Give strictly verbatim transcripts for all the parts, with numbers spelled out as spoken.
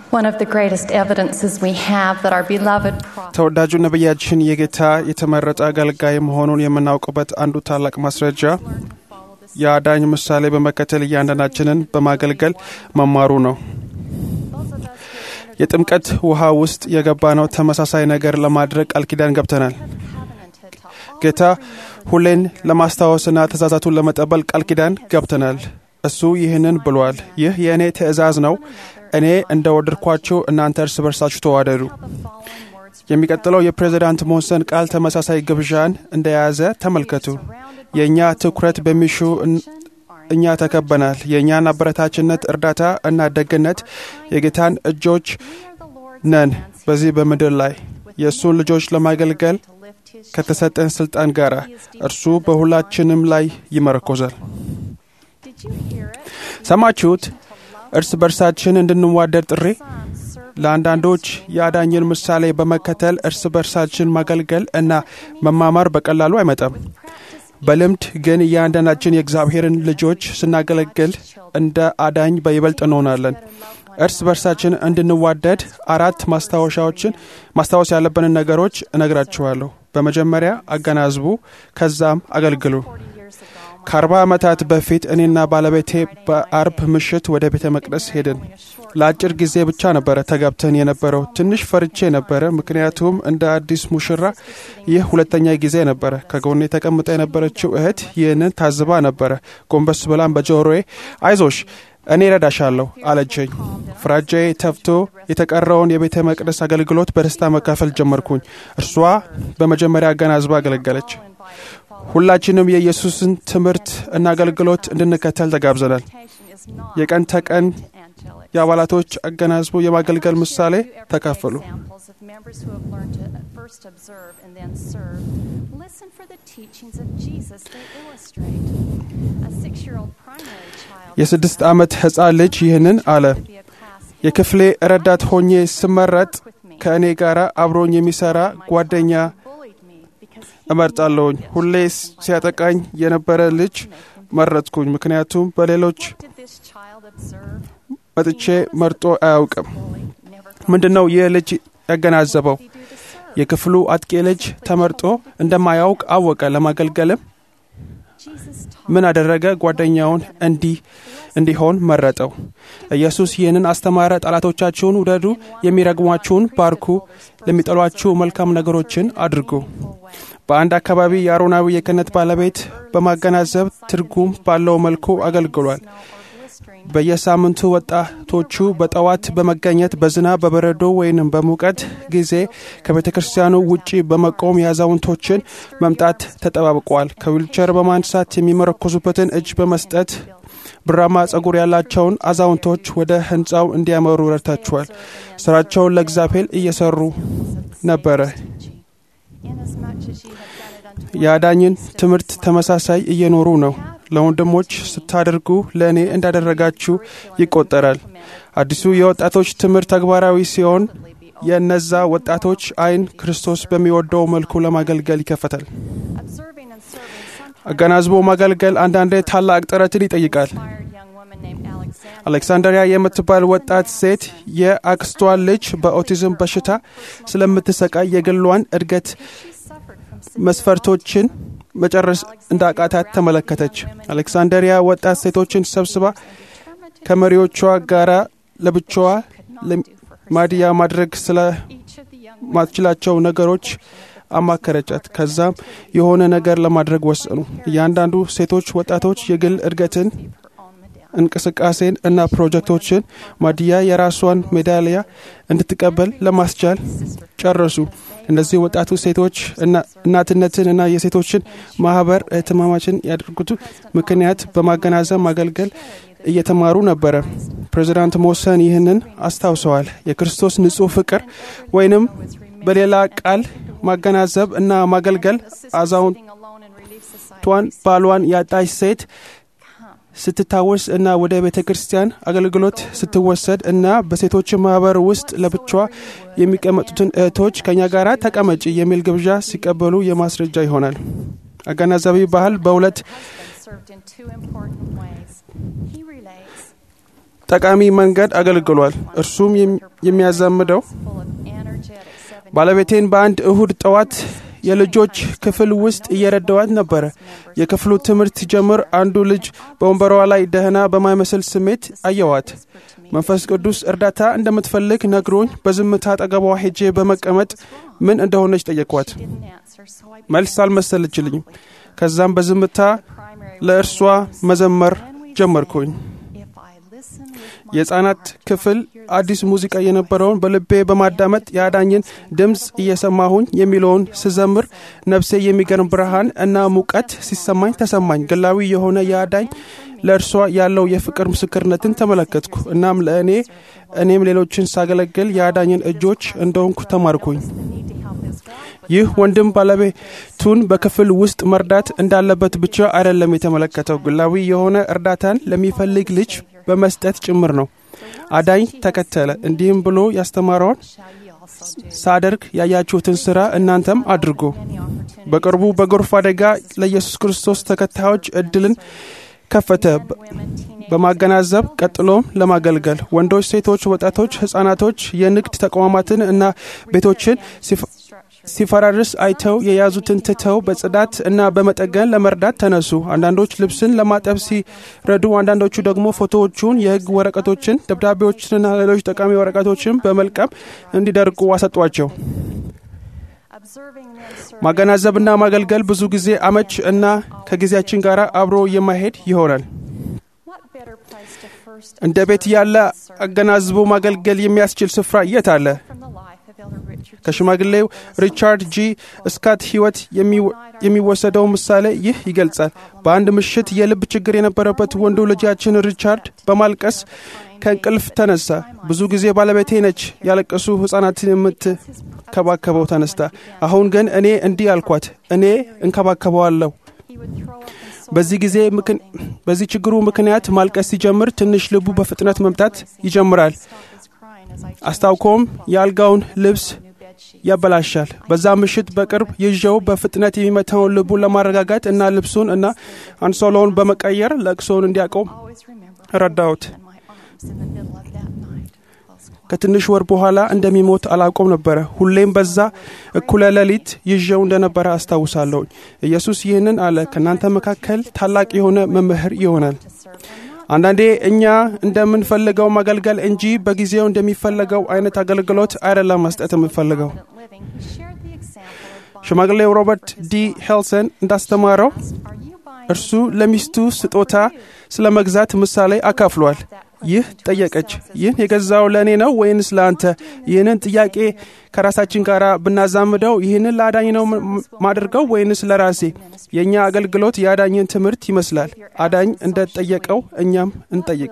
One of the greatest evidences we have that our beloved prophet ተወዳጁ ነብያችን የጌታ የተመረጠ አገልጋይ መሆኑን የምናውቅበት አንዱ ታላቅ ማስረጃ የአዳኝ ምሳሌ በመከተል እያንዳንዳችንን በማገልገል መማሩ ነው። የጥምቀት ውሃ ውስጥ የገባነው ተመሳሳይ ነገር ለማድረግ ቃል ኪዳን ገብተናል። ጌታ ሁሌን ለማስታወስና ትእዛዛቱን ለመጠበቅ ቃል ኪዳን ገብተናል። እሱ ይህንን ብሏል፣ ይህ የኔ ትእዛዝ ነው፣ እኔ እንደወደድኳችሁ እናንተ እርስ በርሳችሁ ተዋደዱ። የሚቀጥለው የፕሬዝዳንት ሞንሰን ቃል ተመሳሳይ ግብዣን እንደያዘ ተመልከቱ። የኛ ትኩረት በሚሹ እኛ ተከበናል። የኛን አበረታችነት፣ እርዳታ እና ደግነት የጌታን እጆች ነን። በዚህ በምድር ላይ የእሱን ልጆች ለማገልገል ከተሰጠን ስልጣን ጋር እርሱ በሁላችንም ላይ ይመረኮዛል። ሰማችሁት? እርስ በርሳችን እንድንዋደድ ጥሪ። ለአንዳንዶች የአዳኝን ምሳሌ በመከተል እርስ በርሳችን ማገልገል እና መማማር በቀላሉ አይመጣም። በልምድ ግን እያንዳንዳችን የእግዚአብሔርን ልጆች ስናገለግል እንደ አዳኝ በይበልጥ እንሆናለን። እርስ በርሳችን እንድንዋደድ አራት ማስታወሻዎችን ማስታወስ ያለብንን ነገሮች እነግራችኋለሁ። በመጀመሪያ አገናዝቡ፣ ከዛም አገልግሉ። ከአርባ ዓመታት በፊት እኔና ባለቤቴ በአርብ ምሽት ወደ ቤተ መቅደስ ሄድን። ለአጭር ጊዜ ብቻ ነበረ ተጋብተን የነበረው። ትንሽ ፈርቼ ነበረ፣ ምክንያቱም እንደ አዲስ ሙሽራ ይህ ሁለተኛ ጊዜ ነበረ። ከጎኔ ተቀምጣ የነበረችው እህት ይህንን ታዝባ ነበረ። ጎንበስ ብላም በጆሮዬ አይዞሽ እኔ ረዳሻለሁ አለችኝ። ፍራጃዬ ተፍቶ የተቀረውን የቤተ መቅደስ አገልግሎት በደስታ መካፈል ጀመርኩኝ። እርሷ በመጀመሪያ አገናዝባ አገለገለች። ሁላችንም የኢየሱስን ትምህርት እና አገልግሎት እንድንከተል ተጋብዘናል። የቀን ተቀን የአባላቶች አገናዝቦ የማገልገል ምሳሌ ተካፈሉ። የስድስት ዓመት ሕፃን ልጅ ይህንን አለ። የክፍሌ ረዳት ሆኜ ስመረጥ ከእኔ ጋር አብሮኝ የሚሰራ ጓደኛ እመርጣለሁ። ሁሌ ሲያጠቃኝ የነበረ ልጅ መረጥኩኝ፣ ምክንያቱም በሌሎች መጥቼ መርጦ አያውቅም። ምንድነው ይህ ልጅ ያገናዘበው? የክፍሉ አጥቂ ልጅ ተመርጦ እንደማያውቅ አወቀ። ለማገልገልም ምን አደረገ? ጓደኛውን እንዲህ እንዲሆን መረጠው። ኢየሱስ ይህንን አስተማረ። ጠላቶቻችሁን ውደዱ፣ የሚረግሟችሁን ባርኩ፣ ለሚጠሏችሁ መልካም ነገሮችን አድርጉ። በአንድ አካባቢ የአሮናዊ የክህነት ባለቤት በማገናዘብ ትርጉም ባለው መልኩ አገልግሏል። በየሳምንቱ ወጣቶቹ በጠዋት በመገኘት በዝናብ በበረዶ ወይንም በሙቀት ጊዜ ከቤተክርስቲያኑ ውጪ በመቆም የአዛውንቶችን መምጣት ተጠባብቋል። ከዊልቸር በማንሳት የሚመረኮዙበትን እጅ በመስጠት ብራማ ጸጉር ያላቸውን አዛውንቶች ወደ ህንጻው እንዲያመሩ ረድታቸዋል። ስራቸውን ለእግዚአብሔር እየሰሩ ነበረ። የአዳኝን ትምህርት ተመሳሳይ እየኖሩ ነው። ለወንድሞች ስታደርጉ ለእኔ እንዳደረጋችሁ ይቆጠራል። አዲሱ የወጣቶች ትምህርት ተግባራዊ ሲሆን የነዛ ወጣቶች አይን ክርስቶስ በሚወደው መልኩ ለማገልገል ይከፈታል። አገናዝቦ ማገልገል አንዳንዴ ታላቅ ጥረትን ይጠይቃል። አሌክሳንድሪያ የምትባል ወጣት ሴት የአክስቷን ልጅ በኦቲዝም በሽታ ስለምትሰቃይ የግሏን እድገት መስፈርቶችን መጨረስ እንዳቃታት ተመለከተች። አሌክሳንድሪያ ወጣት ሴቶችን ሰብስባ ከመሪዎቿ ጋር ለብቻዋ ማዲያ ማድረግ ስለ ማትችላቸው ነገሮች አማከረቻት። ከዛም የሆነ ነገር ለማድረግ ወሰኑ። እያንዳንዱ ሴቶች ወጣቶች የግል እድገትን እንቅስቃሴን እና ፕሮጀክቶችን ማዲያ የራሷን ሜዳሊያ እንድትቀበል ለማስቻል ጨረሱ። እነዚህ ወጣቱ ሴቶች እና እናትነትን እና የሴቶችን ማህበር እህትማማችን ያደርጉት ምክንያት በማገናዘብ ማገልገል እየተማሩ ነበረ። ፕሬዝዳንት ሞንሰን ይህንን አስታውሰዋል። የክርስቶስ ንጹህ ፍቅር ወይንም በሌላ ቃል ማገናዘብ እና ማገልገል አዛውንቷን ባሏን ያጣች ሴት ስትታወስ እና ወደ ቤተ ክርስቲያን አገልግሎት ስትወሰድ እና በሴቶች ማህበር ውስጥ ለብቻዋ የሚቀመጡትን እህቶች ከኛ ጋር ተቀመጪ የሚል ግብዣ ሲቀበሉ የማስረጃ ይሆናል። አገናዛቢ ባህል በሁለት ጠቃሚ መንገድ አገልግሏል። እርሱም የሚያዛምደው ባለቤቴን በአንድ እሁድ ጠዋት የልጆች ክፍል ውስጥ እየረዳዋት ነበር። የክፍሉ ትምህርት ሲጀምር አንዱ ልጅ በወንበሯ ላይ ደህና በማይመስል ስሜት አየዋት። መንፈስ ቅዱስ እርዳታ እንደምትፈልግ ነግሮኝ በዝምታ አጠገቧ ሄጄ በመቀመጥ ምን እንደሆነች ጠየቅኳት። መልስ አልመሰለችልኝም። ከዛም በዝምታ ለእርሷ መዘመር ጀመርኩኝ። የሕፃናት ክፍል አዲስ ሙዚቃ የነበረውን በልቤ በማዳመጥ ያዳኝን ድምጽ እየሰማሁኝ የሚለውን ስዘምር ነፍሴ የሚገርም ብርሃን እና ሙቀት ሲሰማኝ ተሰማኝ። ግላዊ የሆነ ያዳኝ ለእርሷ ያለው የፍቅር ምስክርነትን ተመለከትኩ። እናም ለእኔ እኔም ሌሎችን ሳገለግል ያዳኝን እጆች እንደሆንኩ ተማርኩኝ። ይህ ወንድም ባለቤቱን በክፍል ውስጥ መርዳት እንዳለበት ብቻ አይደለም የተመለከተው፣ ግላዊ የሆነ እርዳታን ለሚፈልግ ልጅ በመስጠት ጭምር ነው። አዳኝ ተከተለ። እንዲህም ብሎ ያስተማረውን ሳደርግ ያያችሁትን ሥራ እናንተም አድርጉ። በቅርቡ በጎርፍ አደጋ ለኢየሱስ ክርስቶስ ተከታዮች እድልን ከፈተ በማገናዘብ ቀጥሎም ለማገልገል ወንዶች፣ ሴቶች፣ ወጣቶች፣ ሕፃናቶች የንግድ ተቋማትን እና ቤቶችን ሲፈራርስ አይተው የያዙትን ትተው በጽዳት እና በመጠገን ለመርዳት ተነሱ። አንዳንዶች ልብስን ለማጠብ ሲረዱ፣ አንዳንዶቹ ደግሞ ፎቶዎቹን፣ የሕግ ወረቀቶችን፣ ደብዳቤዎችንና ሌሎች ጠቃሚ ወረቀቶችን በመልቀም እንዲደርቁ አሰጧቸው። ማገናዘብና ማገልገል ብዙ ጊዜ አመች እና ከጊዜያችን ጋር አብሮ የማይሄድ ይሆናል። እንደ ቤት ያለ አገናዝቦ ማገልገል የሚያስችል ስፍራ የት አለ? ከሽማግሌው ሪቻርድ ጂ ስካት ሕይወት የሚወሰደው ምሳሌ ይህ ይገልጻል። በአንድ ምሽት የልብ ችግር የነበረበት ወንዱ ልጃችን ሪቻርድ በማልቀስ ከእንቅልፍ ተነሳ። ብዙ ጊዜ ባለቤቴ ነች ያለቀሱ ሕፃናትን የምትከባከበው ተነስታ፣ አሁን ግን እኔ እንዲህ አልኳት፣ እኔ እንከባከበዋለሁ። በዚህ ጊዜ በዚህ ችግሩ ምክንያት ማልቀስ ሲጀምር ትንሽ ልቡ በፍጥነት መምታት ይጀምራል። አስታውቆም የአልጋውን ልብስ ያበላሻል። በዛ ምሽት በቅርብ ይዤው በፍጥነት የሚመታውን ልቡን ለማረጋጋት እና ልብሱን እና አንሶላውን በመቀየር ለቅሶውን እንዲያቆም ረዳሁት። ከትንሽ ወር በኋላ እንደሚሞት አላቆም ነበር። ሁሌም በዛ እኩለ ሌሊት ይዤው እንደነበረ አስታውሳለሁ። ኢየሱስ ይህንን አለ፣ ከናንተ መካከል ታላቅ የሆነ መምህር ይሆናል። አንዳንዴ እኛ እንደምንፈልገው ማገልገል እንጂ በጊዜው እንደሚፈልገው አይነት አገልግሎት አይደለም መስጠት የምንፈልገው። ሽማግሌው ሮበርት ዲ ሄልሰን እንዳስተማረው እርሱ ለሚስቱ ስጦታ ስለመግዛት ምሳሌ አካፍሏል። ይህ ጠየቀች፣ ይህን የገዛው ለእኔ ነው ወይንስ ለአንተ? ይህንን ጥያቄ ከራሳችን ጋር ብናዛምደው ይህንን ለአዳኝ ነው ማድርገው ወይንስ ለራሴ? የእኛ አገልግሎት የአዳኝን ትምህርት ይመስላል። አዳኝ እንደ ጠየቀው እኛም እንጠይቅ።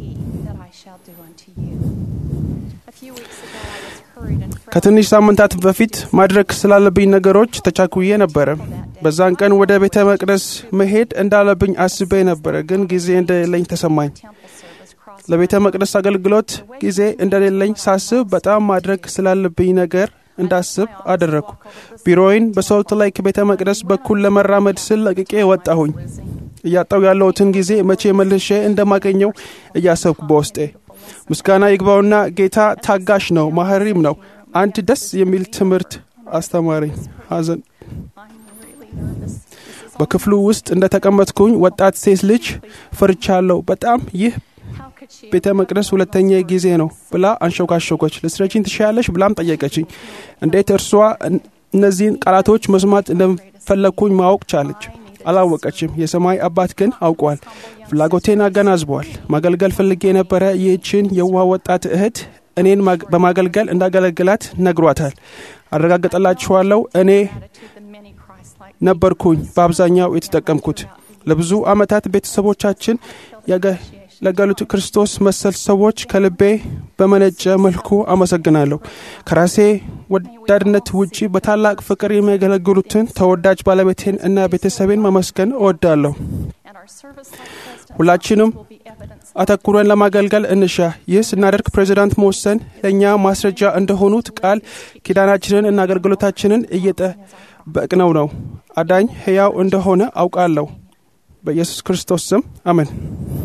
ከትንሽ ሳምንታት በፊት ማድረግ ስላለብኝ ነገሮች ተቻኩዬ ነበረ። በዛን ቀን ወደ ቤተ መቅደስ መሄድ እንዳለብኝ አስቤ ነበረ፣ ግን ጊዜ እንደሌለኝ ተሰማኝ። ለቤተ መቅደስ አገልግሎት ጊዜ እንደሌለኝ ሳስብ በጣም ማድረግ ስላለብኝ ነገር እንዳስብ አደረኩ። ቢሮዬን በሶልት ሌክ ቤተ መቅደስ በኩል ለመራመድ ስል ለቅቄ ወጣሁኝ። እያጣው ያለውትን ጊዜ መቼ መልሼ እንደማገኘው እያሰብኩ በውስጤ ምስጋና ይግባውና ጌታ ታጋሽ ነው፣ ማህሪም ነው። አንድ ደስ የሚል ትምህርት አስተማረኝ። ሐዘን በክፍሉ ውስጥ እንደተቀመጥኩኝ ወጣት ሴት ልጅ ፈርቻለሁ በጣም ይህ ቤተ መቅደስ ሁለተኛ ጊዜ ነው ብላ አንሾካሾኮች። ልትረጂኝ ትሻለሽ ብላም ጠየቀችኝ። እንዴት እርሷ እነዚህን ቃላቶች መስማት እንደፈለኩኝ ማወቅ ቻለች? አላወቀችም። የሰማይ አባት ግን አውቋል። ፍላጎቴን አገናዝቧል። ማገልገል ፈልጌ የነበረ ይህችን የዋህ ወጣት እህት እኔን በማገልገል እንዳገለግላት ነግሯታል። አረጋግጠላችኋለሁ፣ እኔ ነበርኩኝ በአብዛኛው የተጠቀምኩት። ለብዙ ዓመታት ቤተሰቦቻችን ለገሉት ክርስቶስ መሰል ሰዎች ከልቤ በመነጨ መልኩ አመሰግናለሁ። ከራሴ ወዳድነት ውጪ በታላቅ ፍቅር የሚያገለግሉትን ተወዳጅ ባለቤቴን እና ቤተሰቤን ማመስገን እወዳለሁ። ሁላችንም አተኩረን ለማገልገል እንሻ። ይህ ስናደርግ ፕሬዚዳንት መወሰን ለእኛ ማስረጃ እንደሆኑት ቃል ኪዳናችንን እና አገልግሎታችንን እየጠበቅነው ነው። አዳኝ ሕያው እንደሆነ አውቃለሁ። በኢየሱስ ክርስቶስ ስም አሜን።